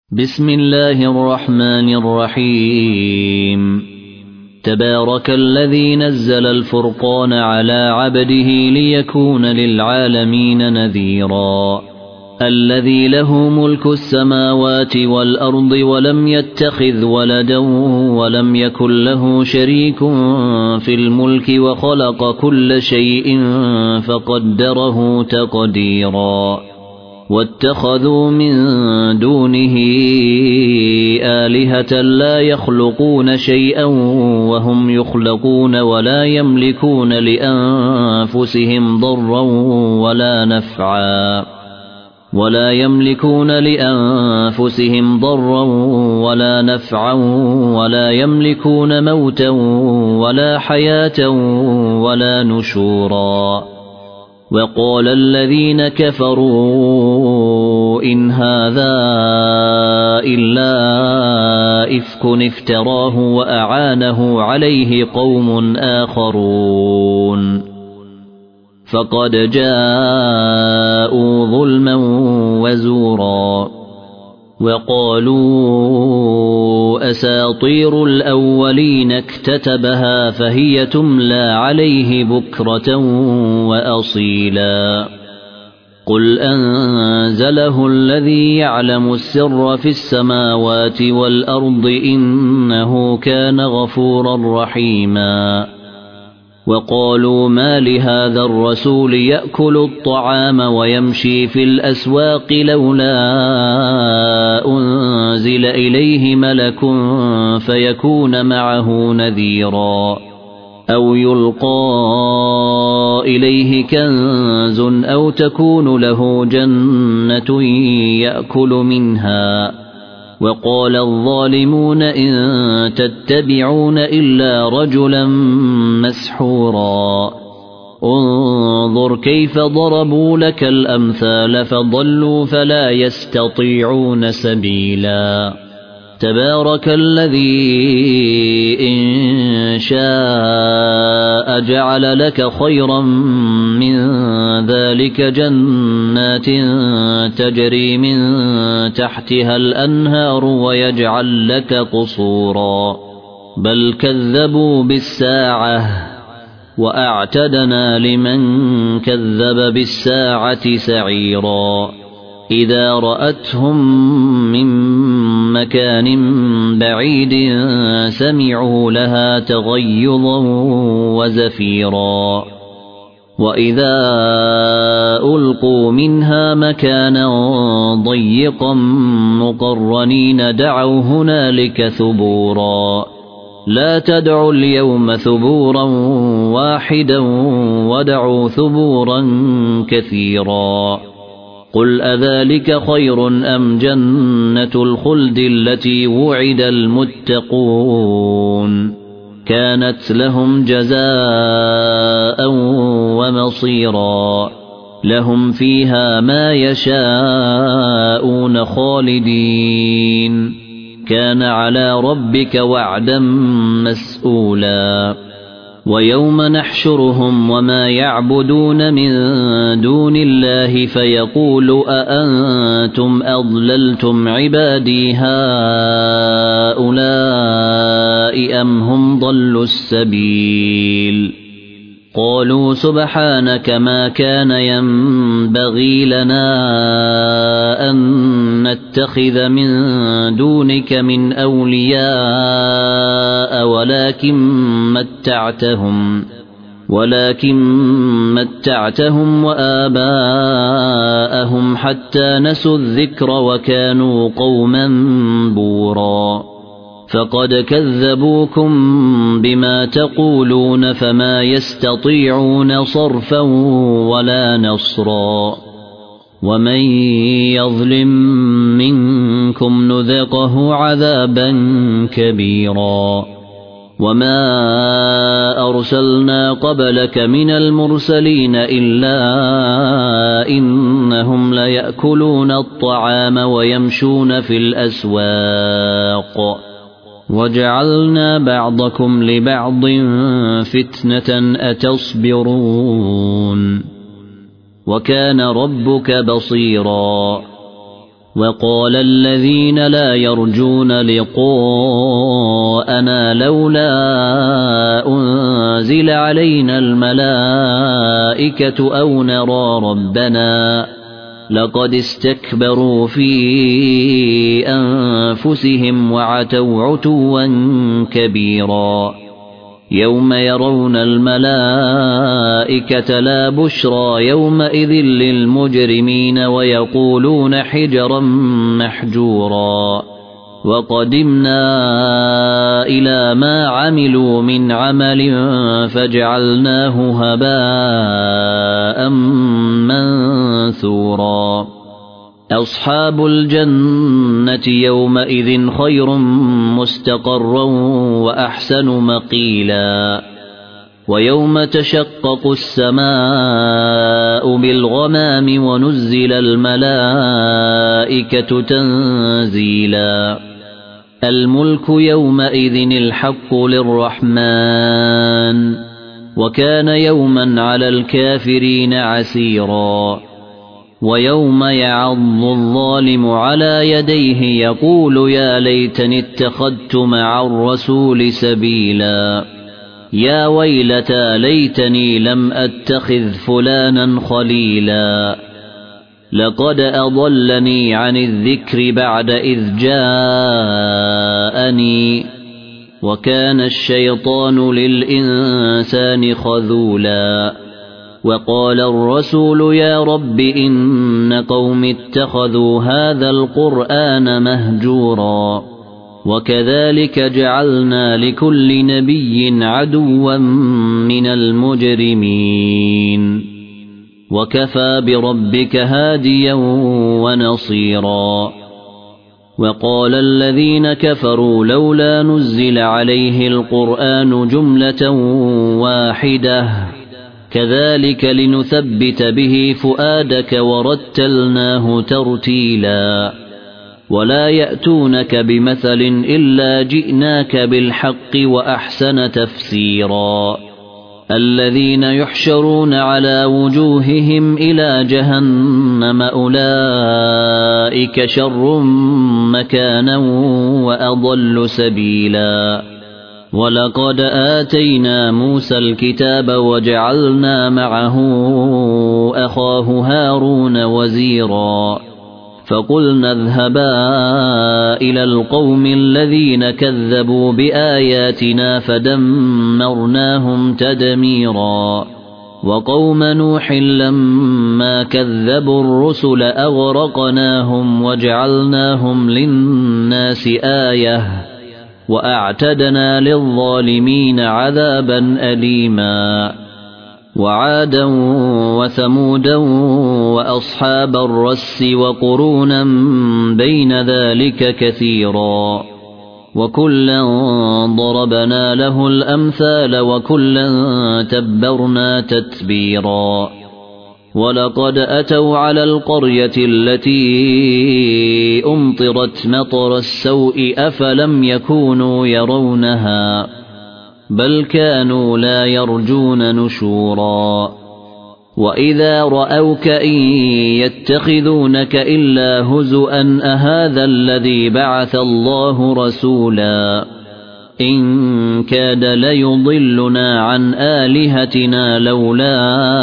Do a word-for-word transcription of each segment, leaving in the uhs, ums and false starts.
بسم الله الرحمن الرحيم تبارك الذي نزل الفرقان على عبده ليكون للعالمين نذيرا الذي له ملك السماوات والأرض ولم يتخذ ولدا ولم يكن له شريك في الملك وخلق كل شيء فقدره تقديرا واتخذوا من دونه آلهة لا يخلقون شيئا وهم يخلقون ولا يملكون لأنفسهم ضرا ولا نفعا ولا يملكون لأنفسهم ضرا ولا نفعا ولا يملكون موتا ولا حياة ولا نشورا وقال الذين كفروا إن هذا إلا إفك افتراه وأعانه عليه قوم آخرون فقد جاءوا ظلما وزورا وقالوا أساطير الأولين اكتتبها فهي تملى عليه بكرة وأصيلا قل أنزله الذي يعلم السر في السماوات والأرض إنه كان غفورا رحيما وقالوا ما لهذا الرسول يأكل الطعام ويمشي في الأسواق لولا أنزل إليه ملك فيكون معه نذيرا أو يلقى إليه كنز أو تكون له جنة يأكل منها وقال الظالمون إن تتبعون إلا رجلا مسحورا انظر كيف ضربوا لك الأمثال فضلوا فلا يستطيعون سبيلا تبارك الذي إن شاء جعل لك خيرا من ذلك جنات تجري من تحتها الأنهار ويجعل لك قصورا بل كذبوا بالساعة وأعتدنا لمن كذب بالساعة سعيرا إذا رأتهم من مكان بعيد سمعوا لها تغيظا وزفيرا وإذا ألقوا منها مكانا ضيقا مقرنين دعوا هنالك ثبورا لا تدعوا اليوم ثبورا واحدا ودعوا ثبورا كثيرا قل أذلك خير أم جنة الخلد التي وعد المتقون كانت لهم جزاء ومصيرا لهم فيها ما يشاءون خالدين كان على ربك وعدا مسئولا ويوم نحشرهم وما يعبدون من دون الله فيقول أأنتم أضللتم عبادي هؤلاء أم هم ضلوا السبيل قالوا سبحانك ما كان ينبغي لنا أن نتخذ من دونك من أولياء ولكن متعتهم ولكن متعتهم وآباءهم حتى نسوا الذكر وكانوا قوما بورا فقد كذبوكم بما تقولون فما يستطيعون صرفا ولا نصرا ومن يظلم منكم نذقه عذابا كبيرا وما أرسلنا قبلك من المرسلين إلا إنهم ليأكلون الطعام ويمشون في الأسواق وجعلنا بعضكم لبعض فتنة أتصبرون وكان ربك بصيرا وقال الذين لا يرجون لقاءنا لولا أنزل علينا الملائكة أو نرى ربنا لقد استكبروا في أنفسهم وعتوا عتوا كبيرا يوم يرون الملائكة لا بشرى يومئذ للمجرمين ويقولون حجرا محجورا وقدمنا إلى ما عملوا من عمل فجعلناه هباء منثورا أصحاب الجنة يومئذ خير مستقرا وأحسن مقيلا ويوم تشقق السماء بالغمام ونزل الملائكة تنزيلا الملك يومئذ الحق للرحمن وكان يوما على الكافرين عسيرا ويوم يعض الظالم على يديه يقول يا ليتني اتخذت مع الرسول سبيلا يا ويلتى ليتني لم أتخذ فلانا خليلا لقد أضلني عن الذكر بعد إذ جاءني وكان الشيطان للإنسان خذولا وقال الرسول يا رب إن قوم اتخذوا هذا القرآن مهجورا وكذلك جعلنا لكل نبي عدوا من المجرمين وكفى بربك هاديا ونصيرا وقال الذين كفروا لولا نزل عليه القرآن جملة واحدة كذلك لنثبت به فؤادك ورتلناه ترتيلا ولا يأتونك بمثل إلا جئناك بالحق وأحسن تفسيرا الذين يحشرون على وجوههم إلى جهنم أولئك شر مكانا وأضل سبيلا ولقد آتينا موسى الكتاب وجعلنا معه أخاه هارون وزيرا فقلنا اذهبا إلى القوم الذين كذبوا بآياتنا فدمرناهم تدميرا وقوم نوح لما كذبوا الرسل أغرقناهم وجعلناهم للناس آية وأعتدنا للظالمين عذابا أليما وعادا وثمودا وأصحاب الرس وقرونا بين ذلك كثيرا وكلا ضربنا له الأمثال وكلا تبرنا تتبيرا ولقد أتوا على القرية التي أمطرت مطر السوء أفلم يكونوا يرونها بل كانوا لا يرجون نشورا وإذا رأوك إن يتخذونك إلا هزؤا أهذا الذي بعث الله رسولا إن كاد ليضلنا عن آلهتنا لولا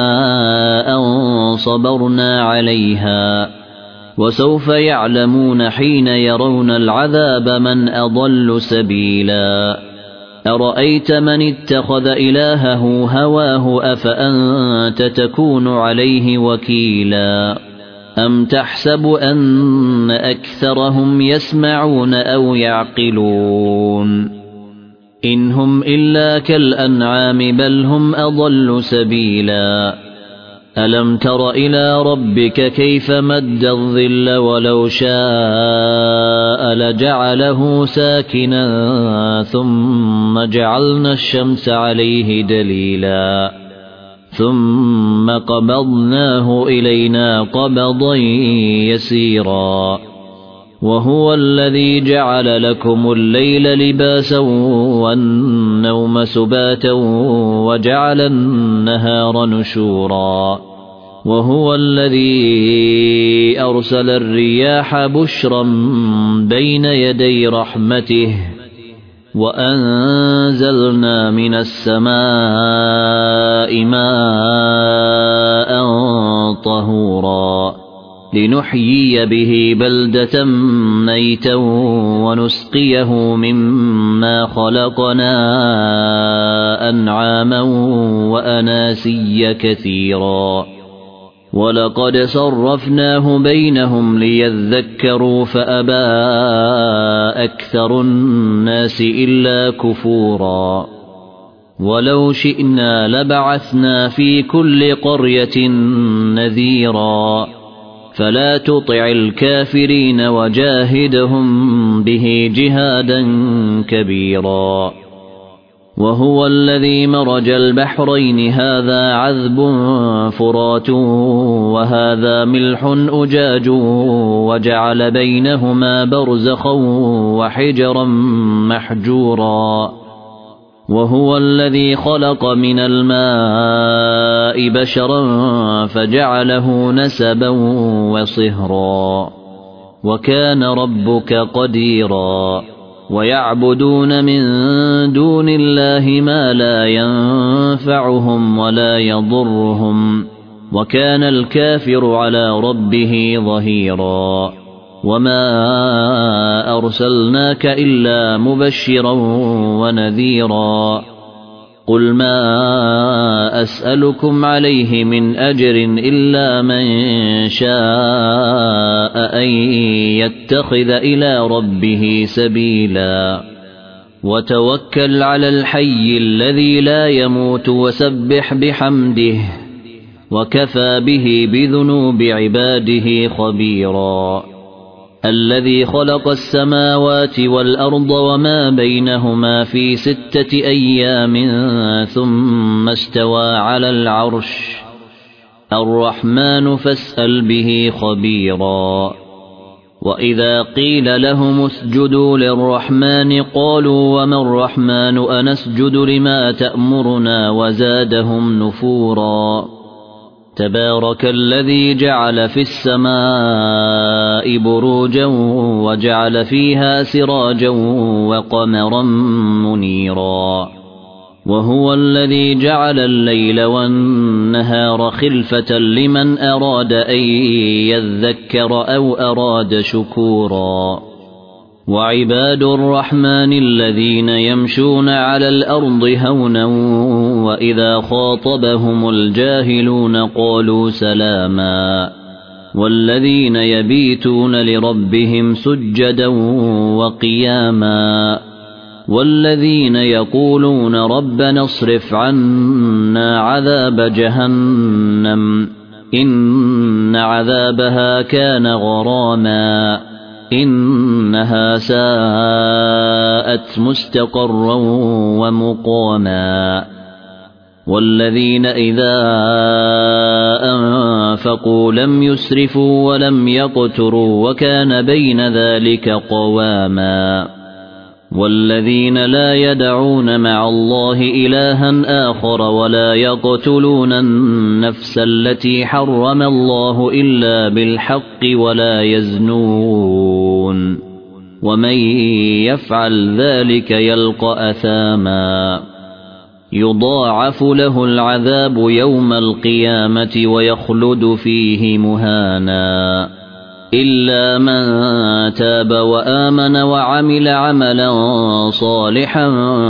أن صبرنا عليها وسوف يعلمون حين يرون العذاب من أضل سبيلا أرأيت من اتخذ إلهه هواه أفأنت تكون عليه وكيلا أم تحسب أن أكثرهم يسمعون أو يعقلون إن هم إلا كالأنعام بل هم أضل سبيلا ألم تر إلى ربك كيف مد الظل ولو شاء لجعله ساكنا ثم جعلنا الشمس عليه دليلا ثم قبضناه إلينا قبضا يسيرا وهو الذي جعل لكم الليل لباسا والنوم سباتا وجعل النهار نشورا وهو الذي أرسل الرياح بشرا بين يدي رحمته وأنزلنا من السماء ماء طهورا لنحيي به بلدة ميتا ونسقيه مما خلقنا أنعاما وأناسيا كثيرا ولقد صرفناه بينهم ليذكروا فأبى أكثر الناس إلا كفورا ولو شئنا لبعثنا في كل قرية نذيرا فلا تطع الكافرين وجاهدهم به جهادا كبيرا وهو الذي مرج البحرين هذا عذب فرات وهذا ملح أجاج وجعل بينهما برزخا وحجرا محجورا وهو الذي خلق من الماء بشرا فجعله نسبا وصهرا وكان ربك قديرا ويعبدون من دون الله ما لا ينفعهم ولا يضرهم وكان الكافر على ربه ظهيرا وما أرسلناك إلا مبشرا ونذيرا قل ما أسألكم عليه من أجر إلا من شاء أن يتخذ إلى ربه سبيلا وتوكل على الحي الذي لا يموت وسبح بحمده وكفى به بذنوب عباده خبيرا الذي خلق السماوات والأرض وما بينهما في ستة أيام ثم استوى على العرش الرحمن فاسأل به خبيرا وإذا قيل لهم اسجدوا للرحمن قالوا وما الرحمن أنسجد لما تأمرنا وزادهم نفورا تبارك الذي جعل في السماء بروجا وجعل فيها سراجا وقمرا منيرا وهو الذي جعل الليل والنهار خلفة لمن أراد أن يذكر أو أراد شكورا وعباد الرحمن الذين يمشون على الأرض هونا وإذا خاطبهم الجاهلون قالوا سلاما والذين يبيتون لربهم سجدا وقياما والذين يقولون ربنا اصرف عنا عذاب جهنم إن عذابها كان غراما إنها ساءت مستقرا ومقاما والذين إذا أنفقوا لم يسرفوا ولم يقتروا وكان بين ذلك قواما والذين لا يدعون مع الله إلها آخر ولا يقتلون النفس التي حرم الله إلا بالحق ولا يزنون ومن يفعل ذلك يلقى أثاما يضاعف له العذاب يوم القيامة ويخلد فيه مهانا إلا من تاب وآمن وعمل عملا صالحا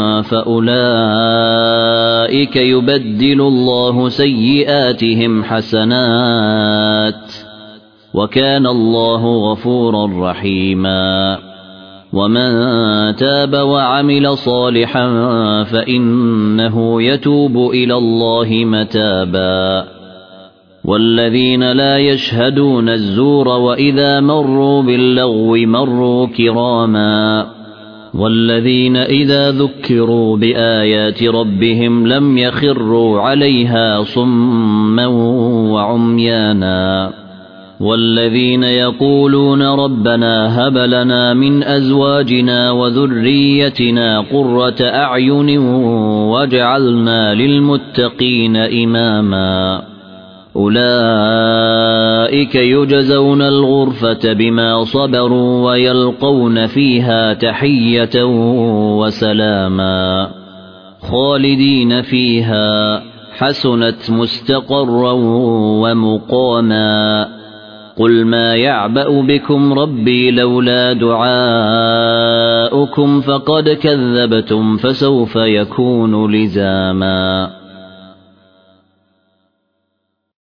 فأولئك يبدل الله سيئاتهم حسنات وكان الله غفورا رحيما ومن تاب وعمل صالحا فإنه يتوب إلى الله متابا والذين لا يشهدون الزور وإذا مروا باللغو مروا كراما والذين إذا ذكروا بآيات ربهم لم يخروا عليها صما وعميانا والذين يقولون ربنا هب لنا من أزواجنا وذريتنا قرة أعين واجعلنا للمتقين إماما أولئك يجزون الغرفة بما صبروا ويلقون فيها تحية وسلاما خالدين فيها حسنت مستقرا ومقاما قل ما يعبأ بكم ربي لولا دعاؤكم فقد كذبتم فسوف يكون لزاما